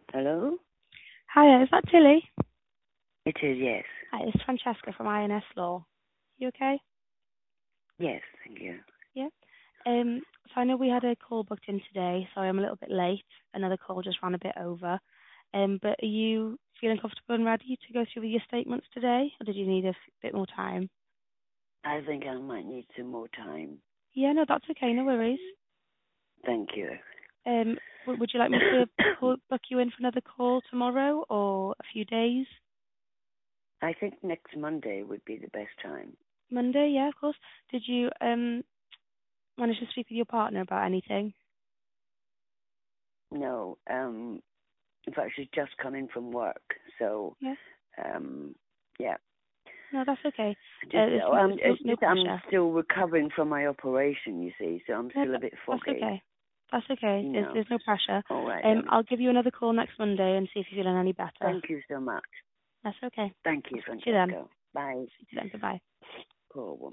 Hello? Hiya, is that Tilly? It is, yes. Hi, it's Francesca from INS Law. You okay? Yes, thank you. Yeah. So I know we had a call booked in today, so I'm a little bit late. Another call just ran a bit over. But are you feeling comfortable and ready to go through with your statements today, or did you need a bit more time? I think I might need some more time. Yeah, no, that's okay. No worries. Thank you. Would you like me to book you in for another call tomorrow or a few days? I think next Monday would be the best time. Monday, yeah, of course. Did you manage to speak with your partner about anything? No, in fact, she's just come in from work, so, Yeah. yeah. No, that's okay. Just, No, it's no just I'm pressure. still recovering from my operation, you see, so I'm No, still a bit that's foggy, okay. That's okay. you know. There's no pressure. All right then. I'll give you another call next Monday and see if you're feeling any better. Thank you so much. That's okay. Thank I'll you, speak to you then. Francesco. Bye. See you then. Goodbye. Poor woman.